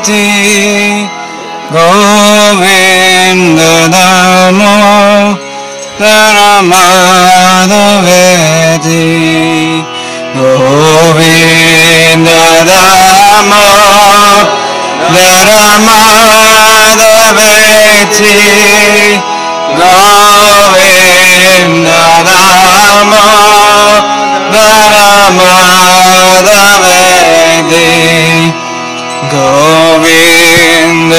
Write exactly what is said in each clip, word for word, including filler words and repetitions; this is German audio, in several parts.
वेति गोविंद दामोदर माधवेति गोविंद दामोदर माधवेति गोविंद दामोदर माधवेति गोविंद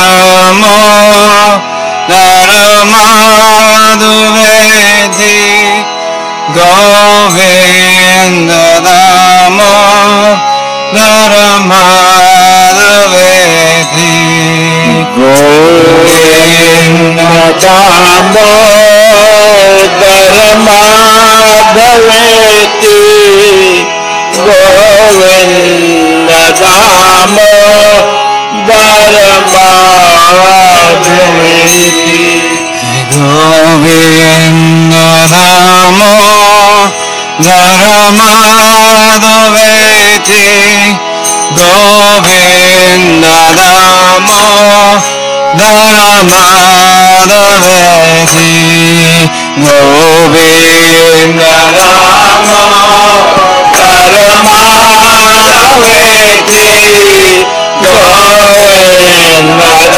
दामोदर माधवेति गोविंद दामोदर माधवेति गोविंद दामोदर माधवेति गोविंद दामोदर माधवेति गोविंद दामोदर माधवेति गोविंद दामोदर माधवेति गोविंद दामोदर माधवेति गोविंद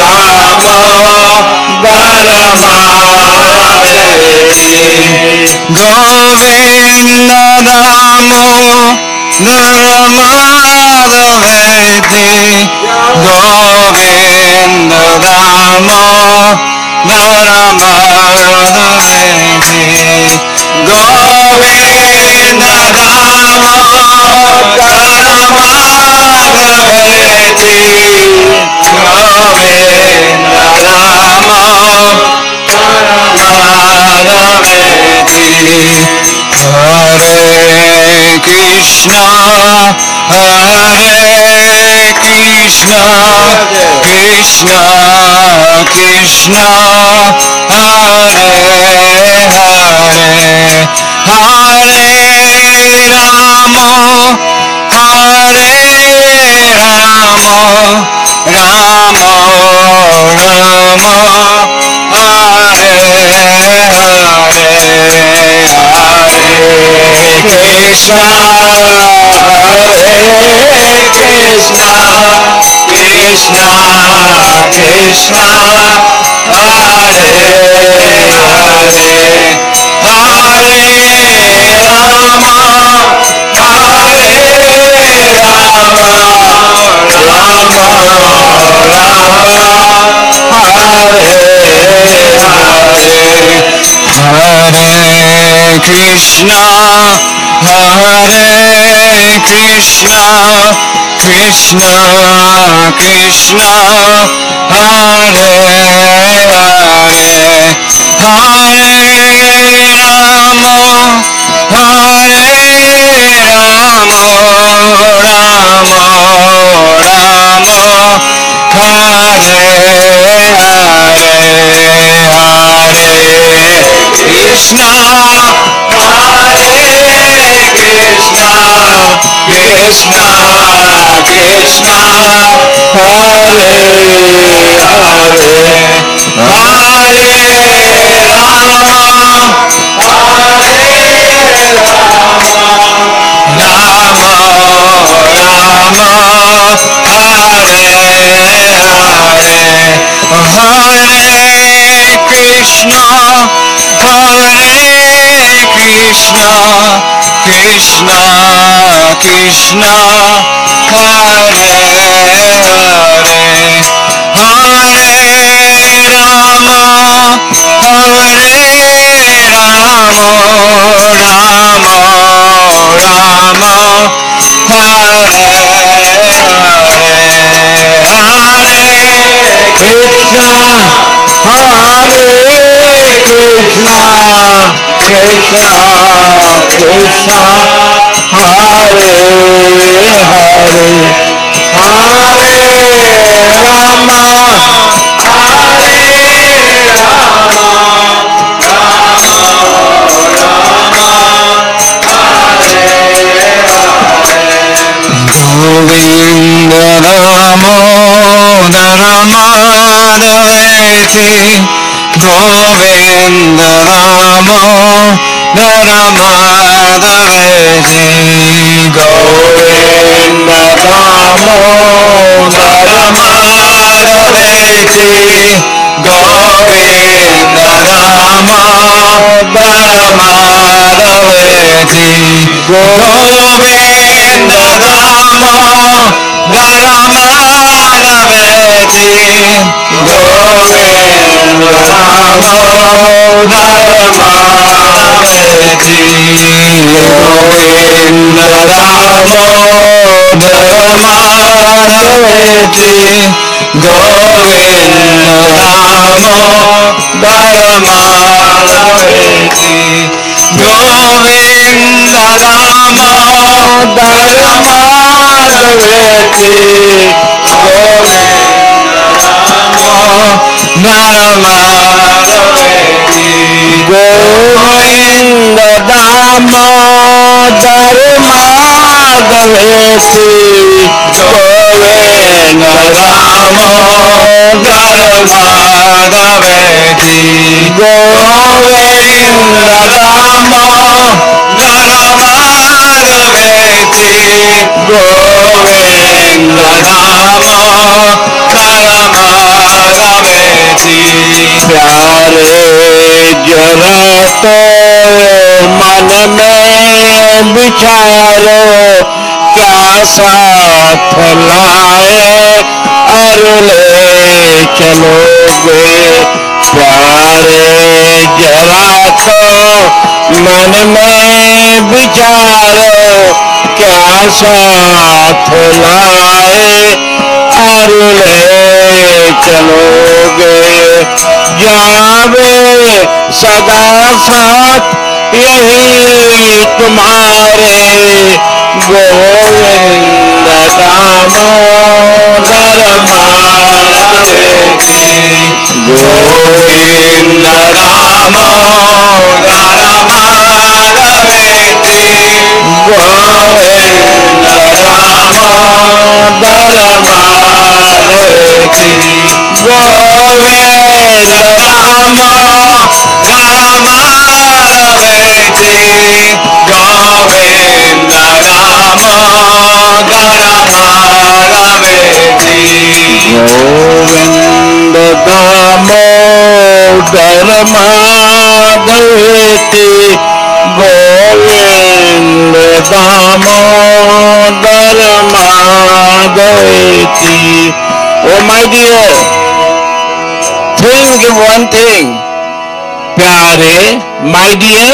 दामोदर माधवेति गोविंद दामोदर माधवेति गोविंद दामोदर माधवेति गोविंद दामोदर माधवेति गोविंद हरे कृष्णा हरे कृष्णा कृष्णा कृष्णा हरे हरे हरे राम हरे राम राम राम हरे हरे हरे कृष्णा हरे कृष्णा कृष्णा कृष्णा हरे हरे हरे राम हरे राम राम राम हरे हरे हरे कृष्णा हरे कृष्णा कृष्णा कृष्णा हरे हरे हरे राम हरे राम राम राम हरे हरे हरे कृष्णा हरे कृष्णा कृष्णा कृष्णा हरे हरे हरे राम हरे राम राम राम हरे हरे हरे कृष्णा हरे कृष्णा कृष्णा कृष्णा हरे हरे हरे राम हरे राम राम राम हरे हरे हरे कृष्णा हरे कृष्णा कृष्णा कृष्णा हरे हरे हरे राम हरे राम राम राम हरे हरे गोविंद Ram Govinda Ramo Naramadaveti Govinda Ramo Naramadaveti Govinda Ramo Naramadaveti Govinda Ramo Naramadaveti Govinda Ramo Naramadaveti Govinda Ramo Naramadaveti Govinda Ramo Naramadaveti Govinda Ramo Naramadaveti Govinda Ramo Naramadaveti Govinda Ramo Naramadaveti Govinda Ramo Naramadaveti Govinda Ramo Naramadaveti प्यारे जरा तो मन में विचारो क्या साथ लाए और ले चलोगे प्यारे जरा तो मन में विचारो क्या साथ लाए और ले चलोगे जावे सदा साथ यही तुम्हारे गोविंद दामोदर माधवेती गोविंद दामोदर माधवेती गोविंद दामोदर माधवेती गोविंद रामो नरमाधवेति गोविंद रामो नरमाधवेति गोविंद दामोदर माधवेति गोविंद दामोदर माधवेति. Oh my dear, think one thing, प्यारे, my dear,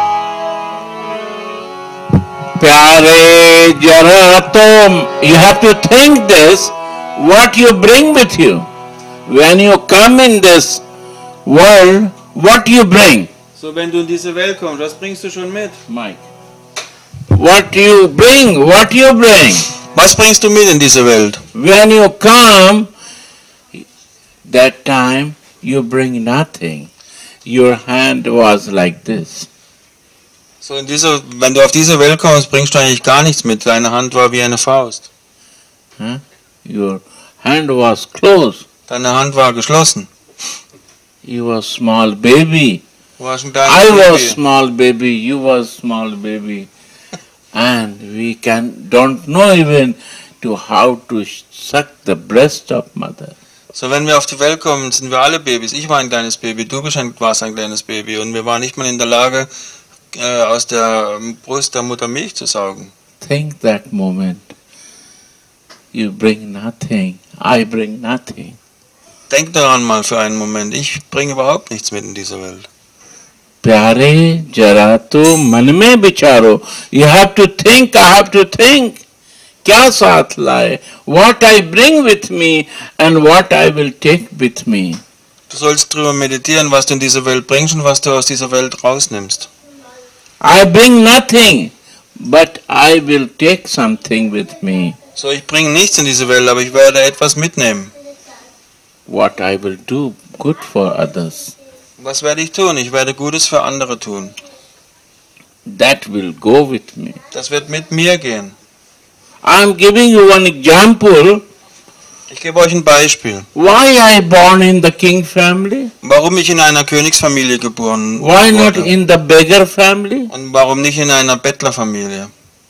प्यारे जरा तो you have to think this, what you bring with you. When you come in this world, what you bring? So, wenn du in diese Welt kommst, was bringst du schon mit? Mike. What you bring, what you bring. Was bringst du mit in diese Welt? When you come, that time you bring nothing. Your hand was like this. So in dieser, wenn du auf diese Welt kommst, bringst du eigentlich gar nichts mit. Deine Hand war wie eine Faust. Huh? Your hand was closed. Deine Hand war geschlossen. You were small baby. Du warst ein kleines I Baby. was small baby. You was small baby. And we can don't know even to how to suck the breast of mother. So, wenn wir auf die Welt kommen, sind wir alle Babys. Ich war ein kleines Baby, du bist ein, warst ein kleines Baby. Und wir waren nicht mal in der Lage, äh, aus der Brust der Mutter Milch zu saugen. Think that moment. You bring nothing. I bring nothing. Denk daran mal für einen Moment. Ich bringe überhaupt nichts mit in diese Welt. प्यारे जरा तो मन में विचारो. You have to think, I have to think. क्या साथ लाए? What I bring with me and what I will take with me. Du sollst drüber meditieren, was du in diese Welt bringst und was du aus dieser Welt rausnimmst. I bring nothing, but I will take something with me. So, ich bringe nichts in diese Welt, aber ich werde etwas mitnehmen. What I will do good for others. Was werde ich tun? Ich werde Gutes für andere tun. That will go with me. Das wird mit mir gehen. I am giving you one example. Ich gebe euch ein Beispiel. Why I born in the king family? Warum ich in einer Königsfamilie geboren Why not wurde in the beggar family? und warum nicht in einer Bettlerfamilie?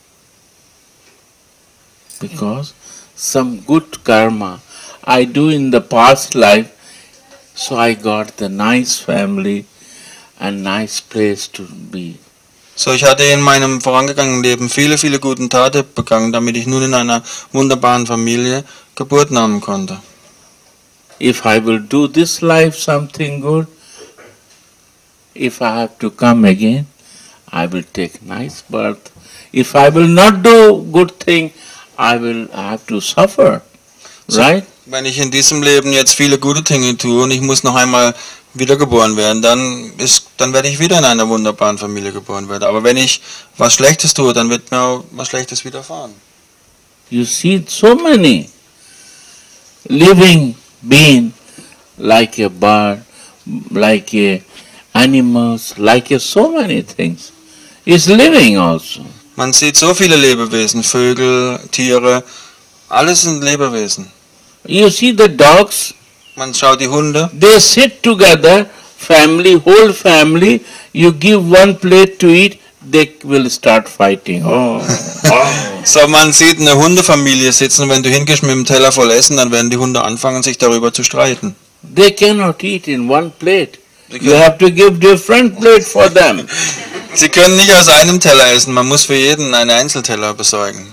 Because some good karma I do in the past life, so I got the nice family and nice place to be. So, ich hatte in meinem vorangegangenen Leben viele, viele guten Taten begangen, damit ich nun in einer wunderbaren Familie Geburt nehmen konnte. If I will do this life something good, if I have to come again, I will take nice birth. If I will not do good thing, I will have to suffer. Right? Wenn ich in diesem Leben jetzt viele gute Dinge tue und ich muss noch einmal wiedergeboren werden, dann ist, dann werde ich wieder in einer wunderbaren Familie geboren werden. Aber wenn ich was Schlechtes tue, dann wird mir auch was Schlechtes widerfahren. You see so many living being like a bird, like a animals, like a so many things. Is living also. Man sieht so viele Lebewesen, Vögel, Tiere, alles sind Lebewesen. You see the dogs, Man schaut die Hunde, they sit together, family, whole family, you give one plate to eat, they will start fighting. Oh, oh. so man sieht eine Hundefamilie sitzen und wenn du hingehst mit dem Teller voll Essen, dann werden die Hunde anfangen, sich darüber zu streiten. They cannot eat in one plate. Sie You können, have to give different plate for them. sie können nicht aus einem Teller essen, man muss für jeden einen Einzelteller besorgen.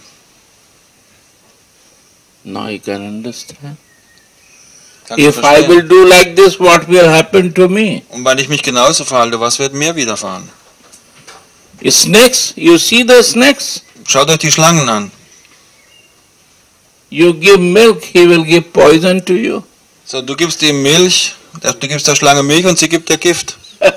Now you can understand. Kannst du If I will verstehen? do like this, what will happen to me? Und wenn ich mich genauso verhalte, was wird mir widerfahren? Snakes, you see the snakes? Schaut euch die Schlangen an. You give milk, he will give poison to you. So, du gibst ihm Milch, du gibst der Schlange Milch und sie gibt dir Gift.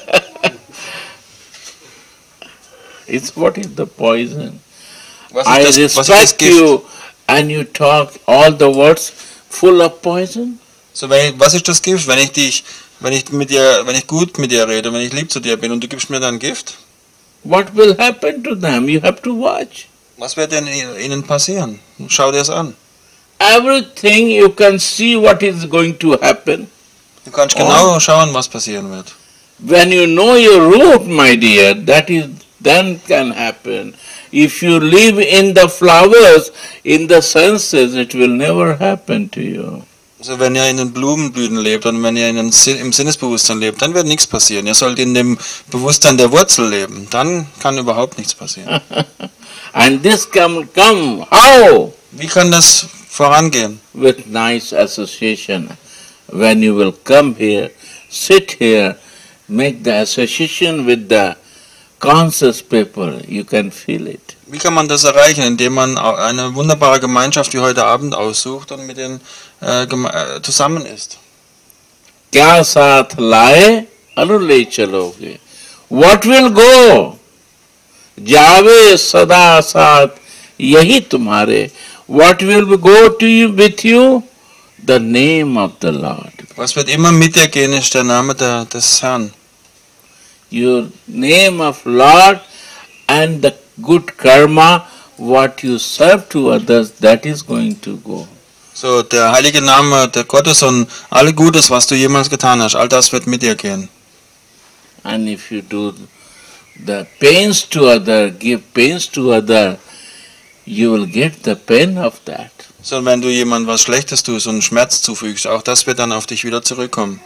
It's what is the poison? Was I ist das, was ist das respect Gift? you and you talk all the words full of poison. So, wenn ich, was ist das Gift? Wenn ich dich, wenn ich mit dir, wenn ich gut mit dir rede, wenn ich lieb zu dir bin und du gibst mir dann Gift, What will happen to them? You have to watch. was wird denn ihnen passieren? Schau dir es an. Everything you can see what is going to happen. Du kannst genau schauen, was passieren wird. When you know your root, my dear, that is then can happen. If you live in the flowers, in the senses, it will never happen to you. Also wenn ihr in den Blumenblüten lebt und wenn ihr in den, Sin- im Sinnesbewusstsein lebt, dann wird nichts passieren. Ihr sollt in dem Bewusstsein der Wurzel leben. Dann kann überhaupt nichts passieren. And this can come, how? Wie kann das vorangehen? With nice association. When you will come here, sit here, make the association with the conscious people, you can feel it. Wie kann man das erreichen? Indem man au- eine wunderbare Gemeinschaft wie heute Abend aussucht und mit denen äh, geme- äh, zusammen ist. क्या साथ लाए अनु ले चलोगे? What will go? जावे सदा साथ यही तुम्हारे. What will go to you with you? The name of the Lord. Was wird immer mit dir gehen, ist der Name der, des Herrn. Your name of Lord and the good karma, what you serve to others, that is going to go. So, der heilige Name der Gottes und all Gutes, was du jemals getan hast, all das wird mit dir gehen. And if you do the pains to other, give pains to other, you will get the pain of that. So, wenn du jemandem was Schlechtes tust und Schmerz zufügst, auch das wird dann auf dich wieder zurückkommen.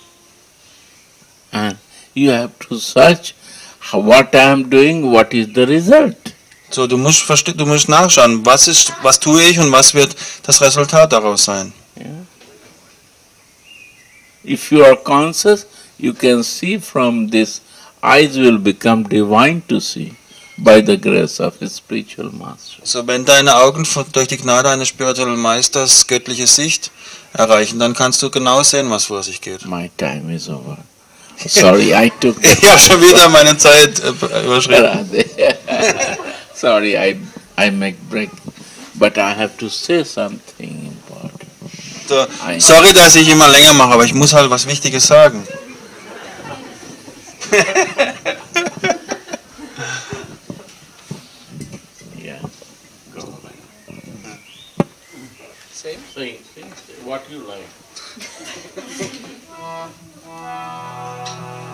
And you have to search how, what I am doing, what is the result. So, du musst, verste- du musst nachschauen, was ist, was tue ich und was wird das Resultat daraus sein. If you are conscious, you can see from this, eyes will become divine to see by the grace of a spiritual master. So, wenn deine Augen von- durch die Gnade eines spirituellen Meisters göttliche Sicht erreichen, dann kannst du genau sehen, was vor sich geht. My time is over. Sorry, I took the Ich habe schon wieder meine Zeit äh, überschritten. Sorry, I, I make break, but I have to say something important. So, sorry, dass ich immer länger mache, aber ich muss halt was Wichtiges sagen. Yeah. Sing, sing, sing, what you like.